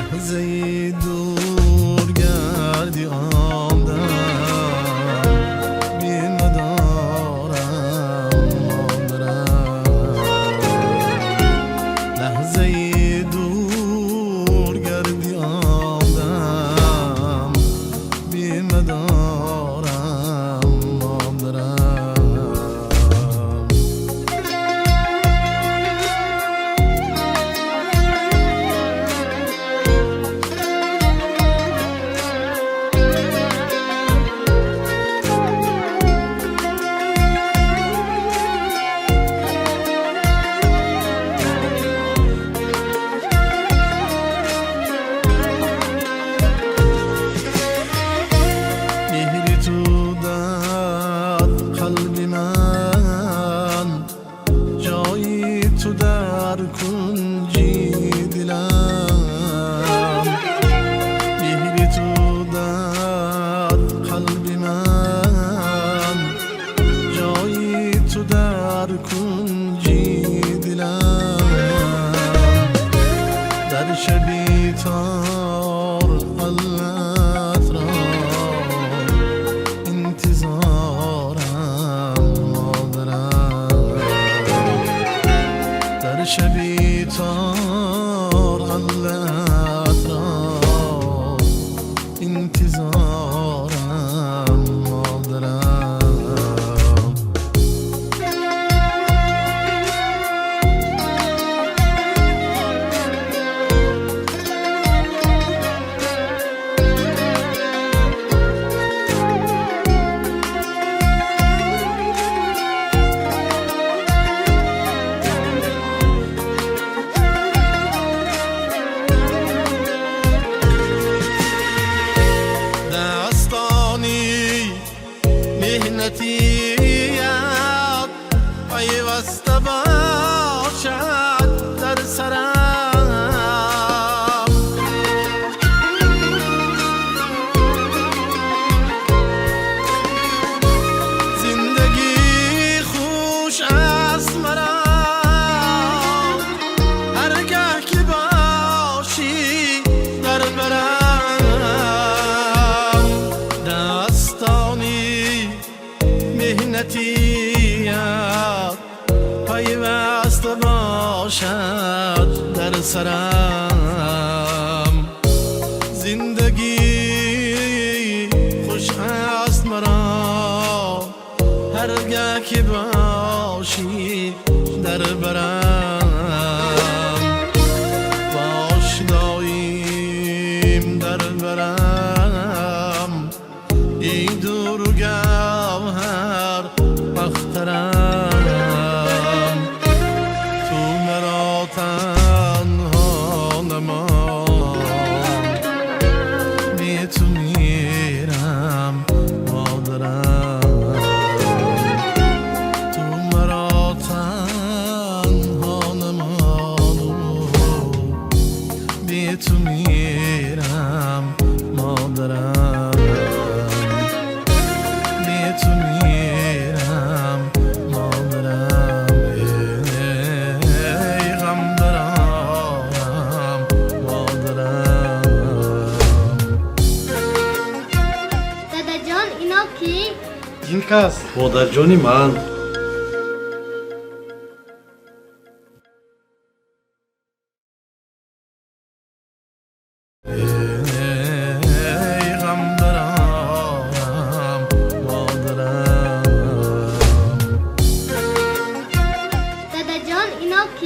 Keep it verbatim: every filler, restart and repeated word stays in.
لحظه ای دور گردی آمدم بی مدارم ماندرم لحظه ای دور گردی آمدم بی مدارم ماندرم قلبی من جایی تو در کنجی دلم میری تو در قلبی من جایی تو در کنجی دلم در شبی تار حالت را شبی تار حالت را انتظارم مادرم مهنتیت پیوسته باشد در سرم زندگی خوش است مرا هرگاه که باشی در برم دستانی مهنتیت پیوسته باشد در سرم زندگی خوش است مرا هرگاه که باشی در برم باش داییم در برم ای دورگوهر اخترم تو مرا تنها نمان بی تو میرم مادرم تو مرا تنها نمان بی تو میرم مادرم بی تو میرم مادرم ای غم دارم مادرم دادا جان اینا کی؟ این کس مادر جانی من ای